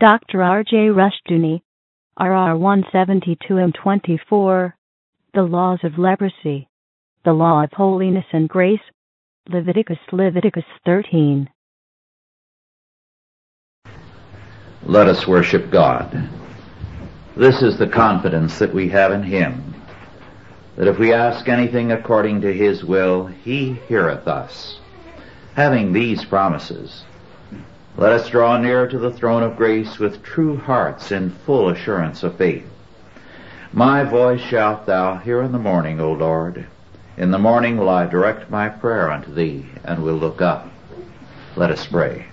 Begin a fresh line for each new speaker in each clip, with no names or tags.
Dr. R.J. Rushdoony, RR 172M24, The Laws of Leprosy, The Law of Holiness and Grace, Leviticus 13.
Let us worship God. This is the confidence that we have in Him, that if we ask anything according to His will, He heareth us. Having these promises, let us draw near to the throne of grace with true hearts in full assurance of faith. My voice shalt thou hear in the morning, O Lord. In the morning will I direct my prayer unto thee, and will look up. Let us pray.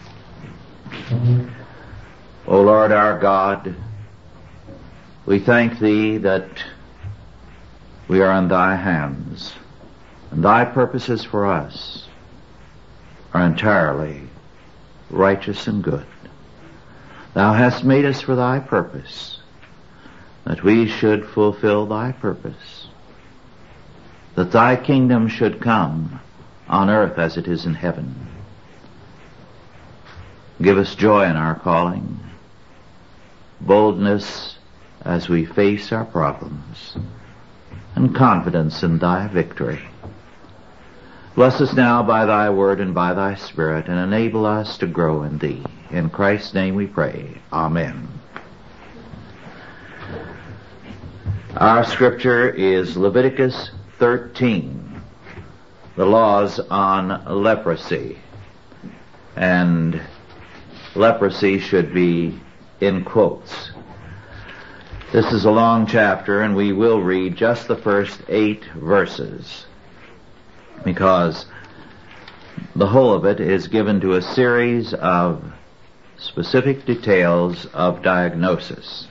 O Lord our God, we thank thee that we are in thy hands, and thy purposes for us are entirely righteous and good. Thou hast made us for thy purpose, that we should fulfill thy purpose, that thy kingdom should come on earth as it is in heaven. Give us joy in our calling, boldness as we face our problems, and confidence in thy victory. Bless us now by thy word and by thy Spirit, and enable us to grow in thee. In Christ's name we pray. Amen. Our scripture is Leviticus 13, the laws on leprosy. And leprosy should be in quotes. This is a long chapter, and we will read just the first 8 verses, because the whole of it is given to a series of specific details of diagnosis.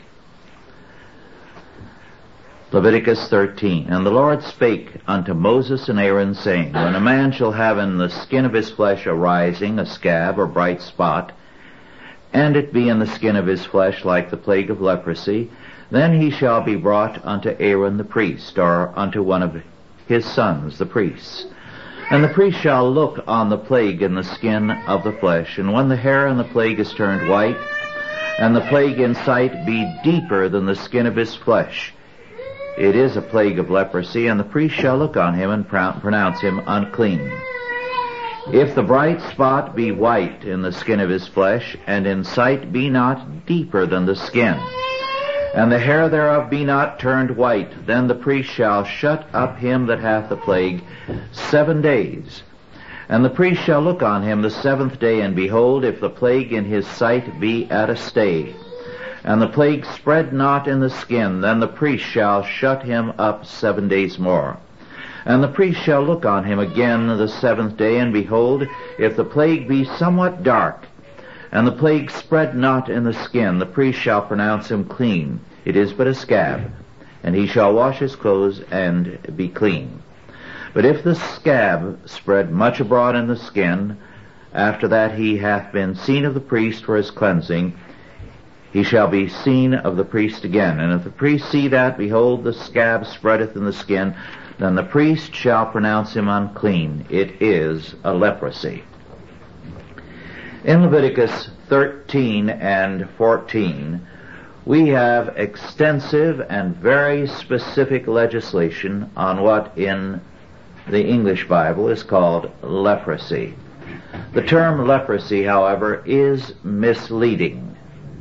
Leviticus 13. And the Lord spake unto Moses and Aaron, saying, When a man shall have in the skin of his flesh a rising, a scab, or bright spot, and it be in the skin of his flesh like the plague of leprosy, then he shall be brought unto Aaron the priest, or unto one of his sons the priests. And the priest shall look on the plague in the skin of the flesh, and when the hair in the plague is turned white, and the plague in sight be deeper than the skin of his flesh, it is a plague of leprosy, and the priest shall look on him and pronounce him unclean. If the bright spot be white in the skin of his flesh, and in sight be not deeper than the skin, and the hair thereof be not turned white, then the priest shall shut up him that hath the plague 7 days. And the priest shall look on him the 7th day, and behold, if the plague in his sight be at a stay, and the plague spread not in the skin, then the priest shall shut him up 7 days more. And the priest shall look on him again the 7th day, and behold, if the plague be somewhat dark, and the plague spread not in the skin, the priest shall pronounce him clean. It is but a scab, and he shall wash his clothes and be clean. But if the scab spread much abroad in the skin, after that he hath been seen of the priest for his cleansing, he shall be seen of the priest again. And if the priest see that, behold, the scab spreadeth in the skin, then the priest shall pronounce him unclean. It is a leprosy. In Leviticus 13 and 14, we have extensive and very specific legislation on what in the English Bible is called leprosy. The term leprosy, however, is misleading.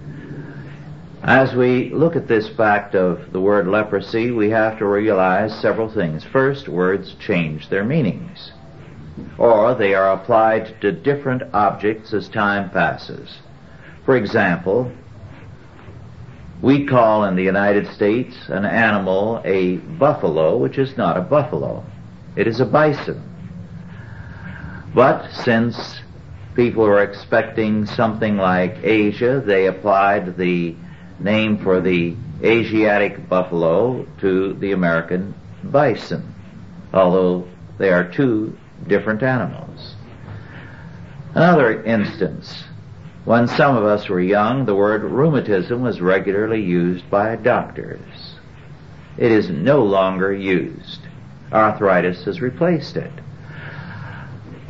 As we look at this fact of the word leprosy, we have to realize several things. First, words change their meanings, or they are applied to different objects as time passes. For example, we call in the United States an animal a buffalo, which is not a buffalo. It is a bison. But since people were expecting something like Asia, they applied the name for the Asiatic buffalo to the American bison, although they are 2 different animals. Another instance, when some of us were young, the word rheumatism was regularly used by doctors. It is no longer used. Arthritis has replaced it.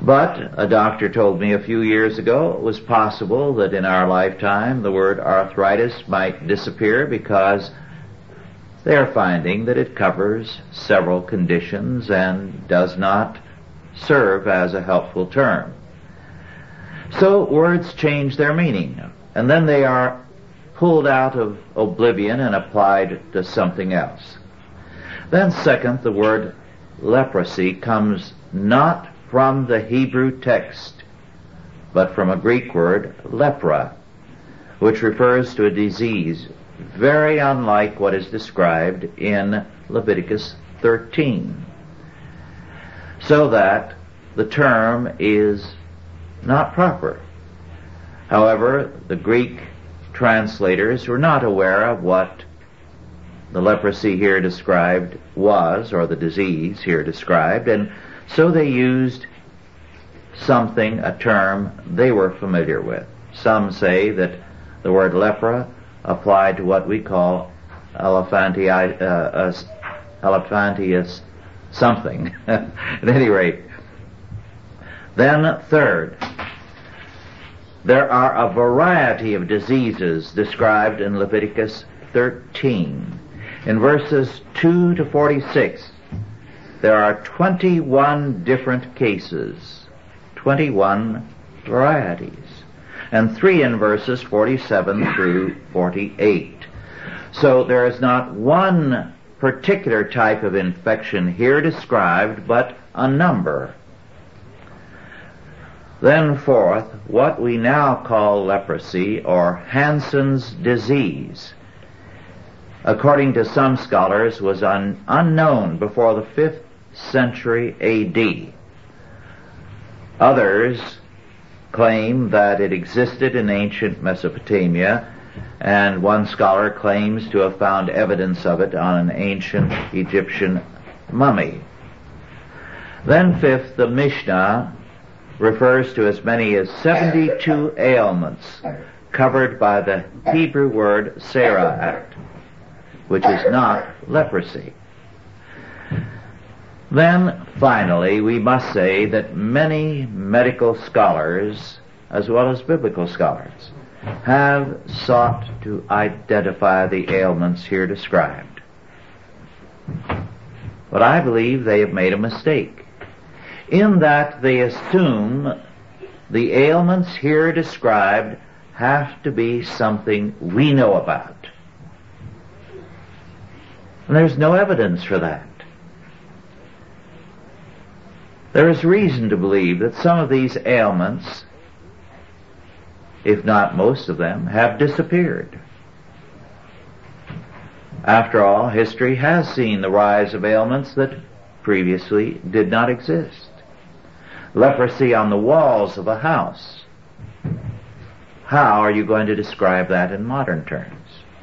But a doctor told me a few years ago it was possible that in our lifetime the word arthritis might disappear because they are finding that it covers several conditions and does not serve as a helpful term. So words change their meaning, and then they are pulled out of oblivion and applied to something else. Then second, the word leprosy comes not from the Hebrew text, but from a Greek word, lepra, which refers to a disease very unlike what is described in Leviticus 13. So that the term is not proper. However, the Greek translators were not aware of what the leprosy here described was, or the disease here described, and so they used something, a term they were familiar with. Some say that the word lepra applied to what we call elephantiasis something. At any rate. Then third, there are a variety of diseases described in Leviticus 13. In verses 2 to 46, there are 21 different cases, 21 varieties, and 3 in verses 47 through 48. So there is not one particular type of infection here described, but a number. Then fourth, what we now call leprosy, or Hansen's disease, according to some scholars, was unknown before the 5th century A.D. Others claim that it existed in ancient Mesopotamia, and one scholar claims to have found evidence of it on an ancient Egyptian mummy. Then fifth, the Mishnah refers to as many as 72 ailments covered by the Hebrew word sera'at, which is not leprosy. Then, finally, we must say that many medical scholars, as well as biblical scholars, have sought to identify the ailments here described. But I believe they have made a mistake, in that they assume the ailments here described have to be something we know about. And there's no evidence for that. There is reason to believe that some of these ailments, if not most of them, have disappeared. After all, history has seen the rise of ailments that previously did not exist. Leprosy on the walls of a house. How are you going to describe that in modern terms?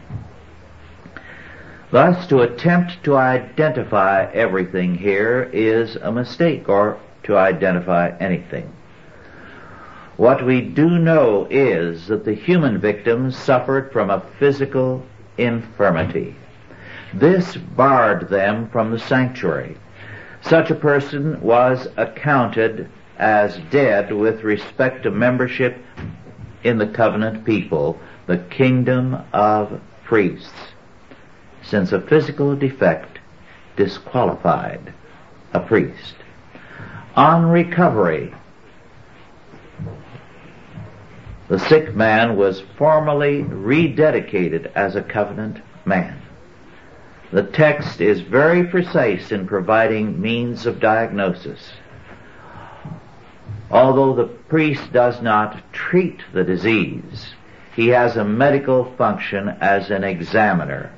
Thus, to attempt to identify everything here is a mistake, or to identify anything. What we do know is that the human victims suffered from a physical infirmity. This barred them from the sanctuary. Such a person was accounted as dead with respect to membership in the covenant people, the kingdom of priests, since a physical defect disqualified a priest. On recovery, the sick man was formally rededicated as a covenant man. The text is very precise in providing means of diagnosis. Although the priest does not treat the disease, he has a medical function as an examiner.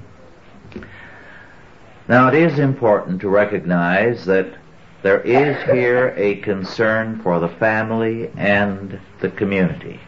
Now, it is important to recognize that there is here a concern for the family and the community.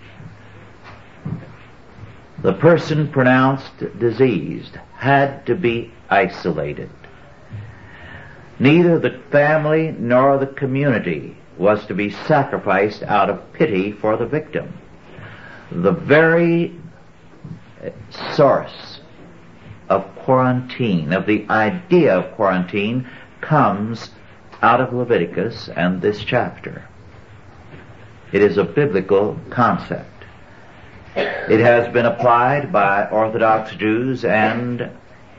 The person pronounced diseased had to be isolated. Neither the family nor the community was to be sacrificed out of pity for the victim. The very source of quarantine, of the idea of quarantine, comes out of Leviticus and this chapter. It is a biblical concept. It has been applied by Orthodox Jews and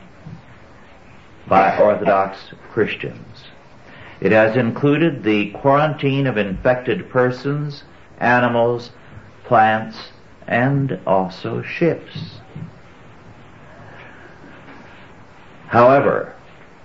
by Orthodox Christians. It has included the quarantine of infected persons, animals, plants, and also ships. However,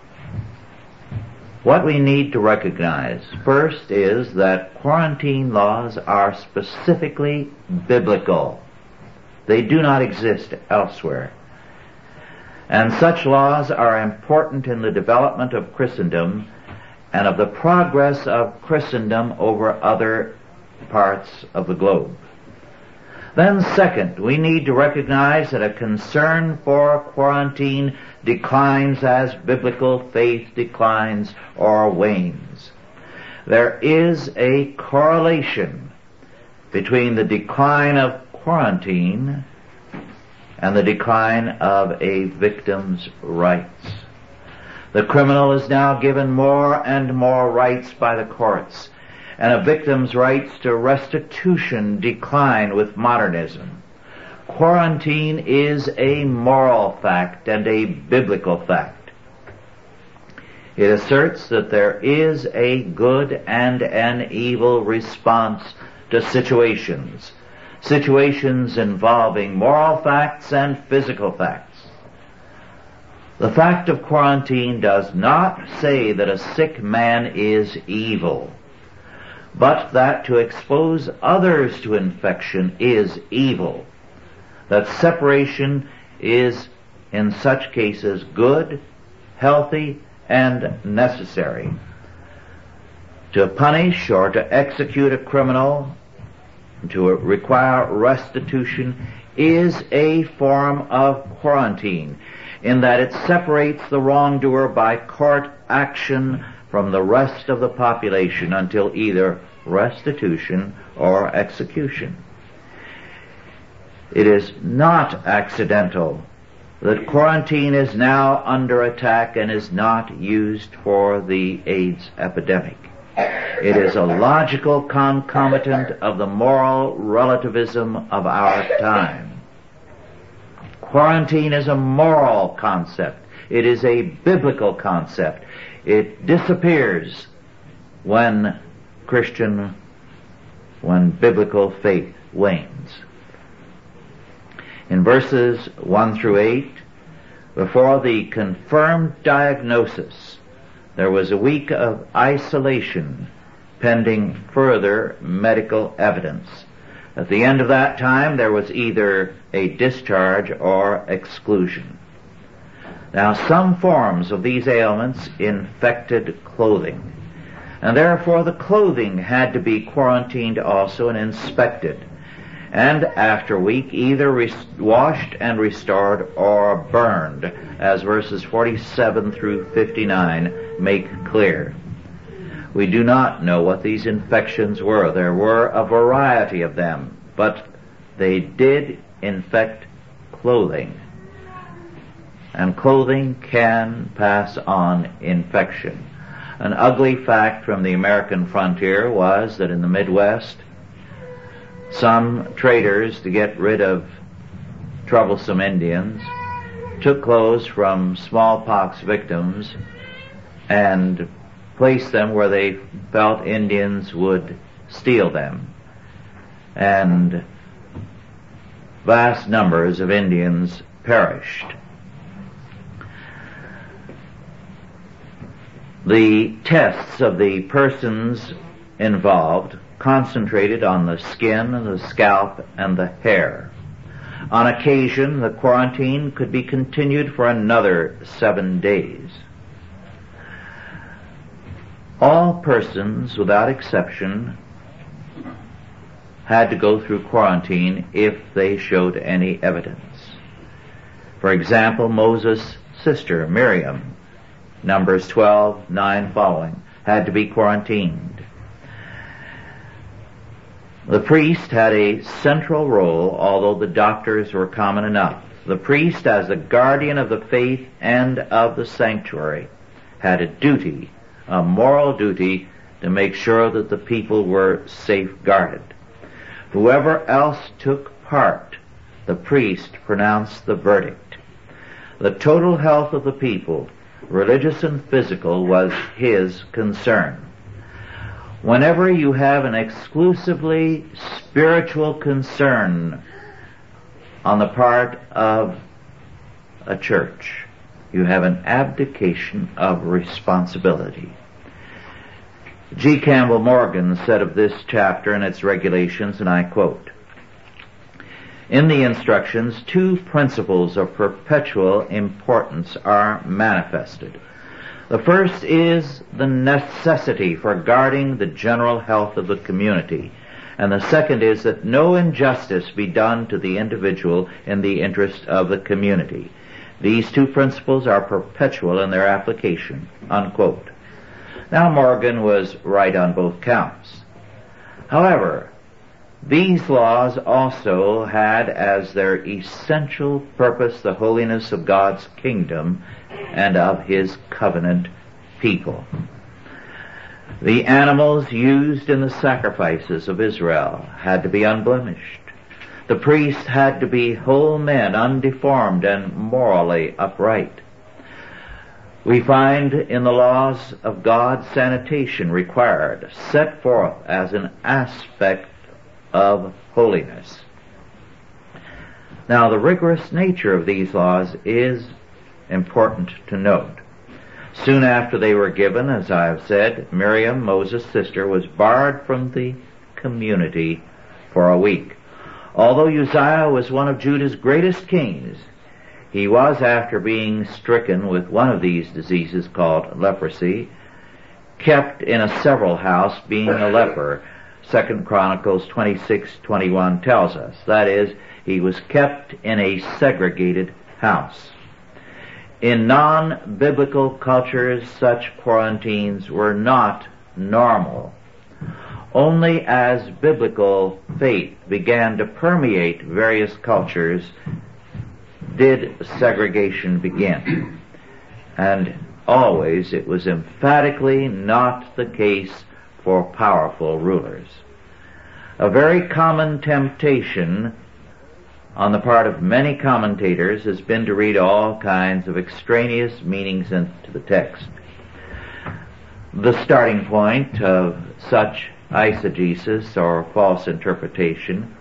what we need to recognize first is that quarantine laws are specifically biblical. They do not exist elsewhere. And such laws are important in the development of Christendom and of the progress of Christendom over other parts of the globe. Then second, we need to recognize that a concern for quarantine declines as biblical faith declines or wanes. There is a correlation between the decline of quarantine and the decline of a victim's rights. The criminal is now given more and more rights by the courts, and a victim's rights to restitution decline with modernism. Quarantine is a moral fact and a biblical fact. It asserts that there is a good and an evil response to situations involving moral facts and physical facts. The fact of quarantine does not say that a sick man is evil, but that to expose others to infection is evil. That separation is, in such cases, good, healthy, and necessary. To punish or to execute a criminal, to require restitution, is a form of quarantine, in that it separates the wrongdoer by court action from the rest of the population until either restitution or execution. It is not accidental that quarantine is now under attack and is not used for the AIDS epidemic. It is a logical concomitant of the moral relativism of our time. Quarantine is a moral concept. It is a biblical concept. It disappears when biblical faith wanes. In verses 1 through 8, before the confirmed diagnosis, there was a week of isolation pending further medical evidence. At the end of that time, there was either a discharge or exclusion. Now, some forms of these ailments infected clothing, and therefore the clothing had to be quarantined also and inspected, and after a week either washed and restored or burned, as verses 47 through 59 make clear. We do not know what these infections were. There were a variety of them, but they did infect clothing. And clothing can pass on infection. An ugly fact from the American frontier was that in the Midwest, some traders, to get rid of troublesome Indians, took clothes from smallpox victims and placed them where they felt Indians would steal them. And vast numbers of Indians perished. The tests of the persons involved concentrated on the skin, the scalp, and the hair. On occasion, the quarantine could be continued for another 7 days. All persons, without exception, had to go through quarantine if they showed any evidence. For example, Moses' sister, Miriam, Numbers 12:9 following, had to be quarantined. The priest had a central role, although the doctors were common enough. The priest, as the guardian of the faith and of the sanctuary, had a duty a moral duty to make sure that the people were safeguarded. Whoever else took part, the priest pronounced the verdict. The total health of the people, religious and physical, was his concern. Whenever you have an exclusively spiritual concern on the part of a church, you have an abdication of responsibility. G. Campbell Morgan said of this chapter and its regulations, and I quote, "In the instructions, two principles of perpetual importance are manifested. The first is the necessity for guarding the general health of the community, and the second is that no injustice be done to the individual in the interest of the community. These two principles are perpetual in their application," unquote. Now, Morgan was right on both counts. However, these laws also had as their essential purpose the holiness of God's kingdom and of his covenant people. The animals used in the sacrifices of Israel had to be unblemished. The priests had to be whole men, undeformed and morally upright. We find in the laws of God sanitation required, set forth as an aspect of holiness. Now, the rigorous nature of these laws is important to note. Soon after they were given, as I have said, Miriam, Moses' sister, was barred from the community for a week. Although Uzziah was one of Judah's greatest kings, he was, after being stricken with one of these diseases called leprosy, kept in a several house, being a leper. 2 Chronicles 26:21 tells us. That is, he was kept in a segregated house. In non-biblical cultures, such quarantines were not normal. Only as biblical faith began to permeate various cultures did segregation begin. And always it was emphatically not the case for powerful rulers. A very common temptation on the part of many commentators has been to read all kinds of extraneous meanings into the text. The starting point of such eisegesis or false interpretation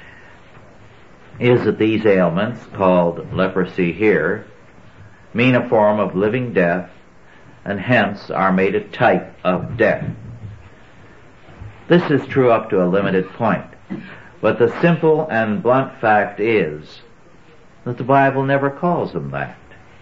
is that these ailments, called leprosy here, mean a form of living death, and hence are made a type of death. This is true up to a limited point, but the simple and blunt fact is that the Bible never calls them that.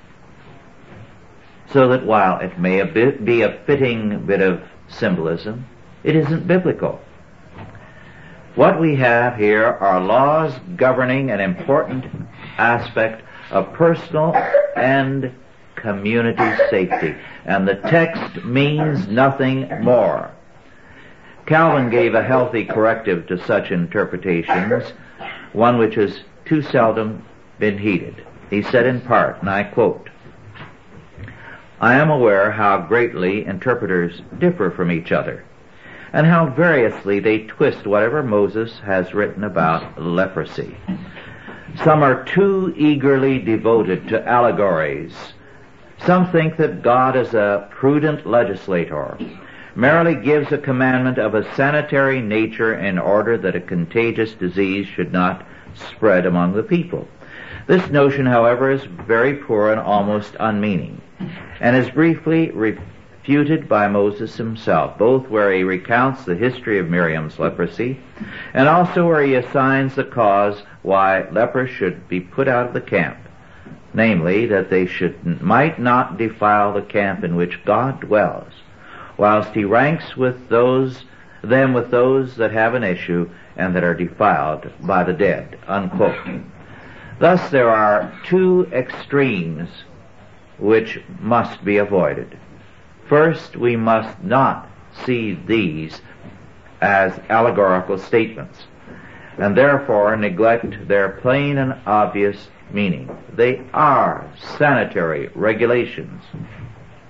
So that while it may be a fitting bit of symbolism, it isn't biblical. What we have here are laws governing an important aspect of personal and community safety, and the text means nothing more. Calvin gave a healthy corrective to such interpretations, one which has too seldom been heeded. He said in part, and I quote, "I am aware how greatly interpreters differ from each other, and how variously they twist whatever Moses has written about leprosy. Some are too eagerly devoted to allegories. Some think that God is a prudent legislator, merely gives a commandment of a sanitary nature in order that a contagious disease should not spread among the people. This notion, however, is very poor and almost unmeaning, and is briefly refuted by Moses himself, both where he recounts the history of Miriam's leprosy, and also where he assigns the cause why lepers should be put out of the camp, namely, that they might not defile the camp in which God dwells, whilst he ranks with them with those that have an issue and that are defiled by the dead," unquote. Thus there are two extremes which must be avoided. First, we must not see these as allegorical statements, and therefore neglect their plain and obvious meaning. They are sanitary regulations.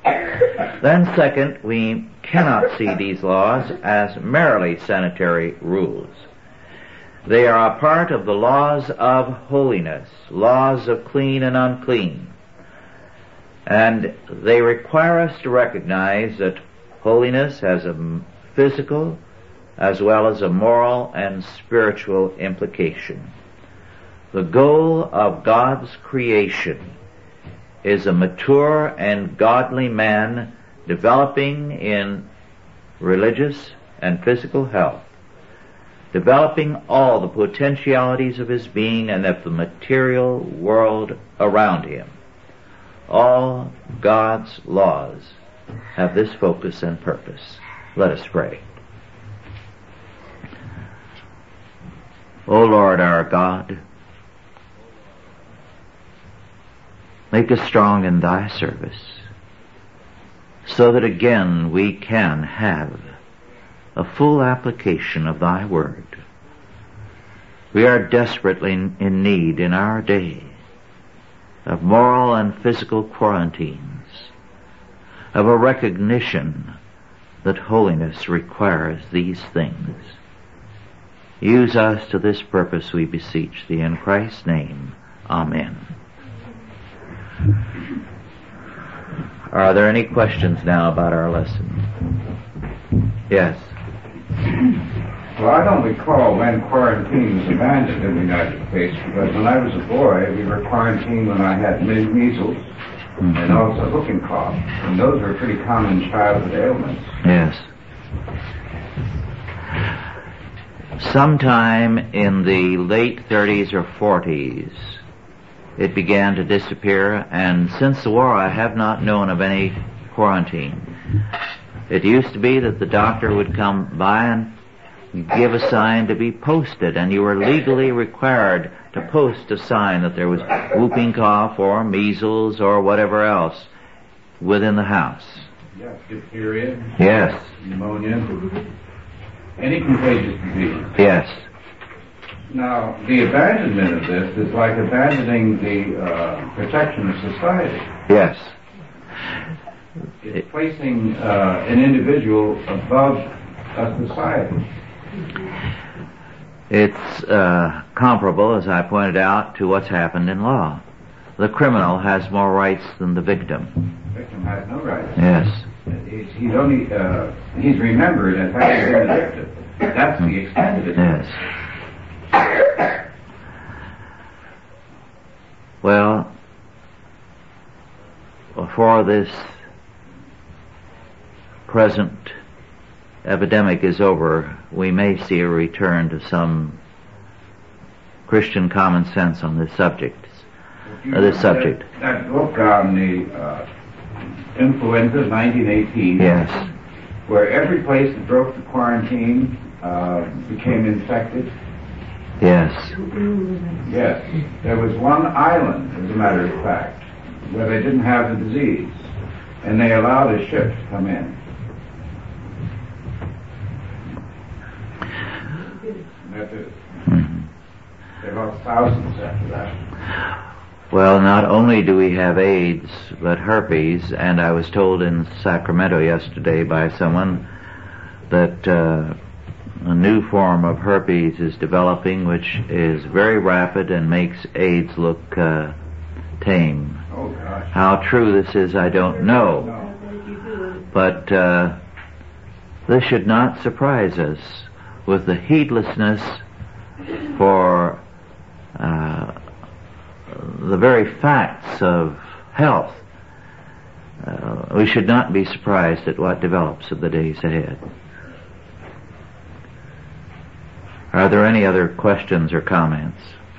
Then second, we cannot see these laws as merely sanitary rules. They are a part of the laws of holiness, laws of clean and unclean. And they require us to recognize that holiness has a physical as well as a moral and spiritual implication. The goal of God's creation is a mature and godly man developing in religious and physical health, developing all the potentialities of his being and of the material world around him. All God's laws have this focus and purpose. Let us pray. O Lord our God, make us strong in thy service, so that again we can have a full application of thy word. We are desperately in need in our day of moral and physical quarantines, of a recognition that holiness requires these things. Use us to this purpose, we beseech thee, in Christ's name. Amen. Are there any questions now about our lesson? Yes.
Well, I don't recall when quarantine was abandoned in the United States, because when I was a boy, we were quarantined when I had measles and also whooping cough, and those were pretty common childhood ailments.
Yes. Sometime in the late 30s or 40s, it began to disappear, and since the war I have not known of any quarantine. It used to be that the doctor would come by and give a sign to be posted, and you were legally required to post a sign that there was whooping cough or measles or whatever else within the house.
Yes, diphtheria.
Yes.
Pneumonia. Any contagious disease.
Yes.
Now, the abandonment of this is like abandoning the protection of society.
Yes.
It's placing an individual above a society.
It's comparable, as I pointed out, to what's happened in law. The criminal has more rights than the victim.
The victim has no rights.
Yes.
He's only he's remembered as having been the victim. That's the extent of it.
Yes. Well, before this present epidemic is over, we may see a return to some Christian common sense on this subject.
That book on the influenza, 1918.
Yes.
Where every place that broke the quarantine became infected.
Yes.
Yes. There was one island, as a matter of fact, where they didn't have the disease, and they allowed a ship to come in. That's it. They lost thousands after that.
Well, not only do we have AIDS, but herpes, and I was told in Sacramento yesterday by someone that a new form of herpes is developing, which is very rapid and makes AIDS look tame.
Oh, gosh.
How true this is, I don't know. But this should not surprise us with the heedlessness for the very facts of health. We should not be surprised at what develops in the days ahead. Are there any other questions or comments?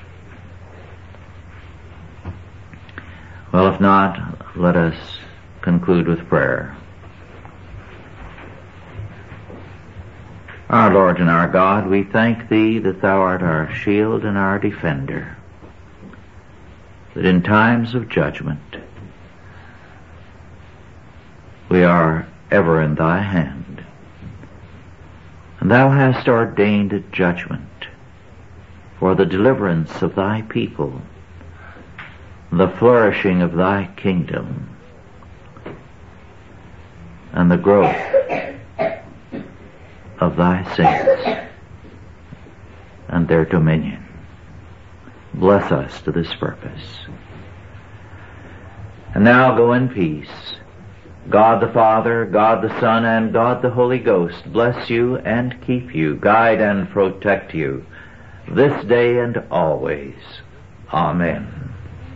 Well, if not, let us conclude with prayer. Our Lord and our God, we thank Thee that Thou art our shield and our defender, that in times of judgment we are ever in Thy hand, and Thou hast ordained a judgment for the deliverance of Thy people, the flourishing of Thy kingdom, and the growth of thy saints and their dominion. Bless us to this purpose. And now go in peace. God the Father, God the Son, and God the Holy Ghost bless you and keep you, guide and protect you, this day and always. Amen.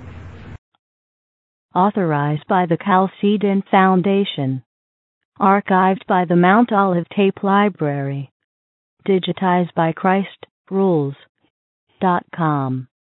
Authorized by the Chalcedon Foundation. Archived by the Mount Olive Tape Library. Digitized by ChristRules.com.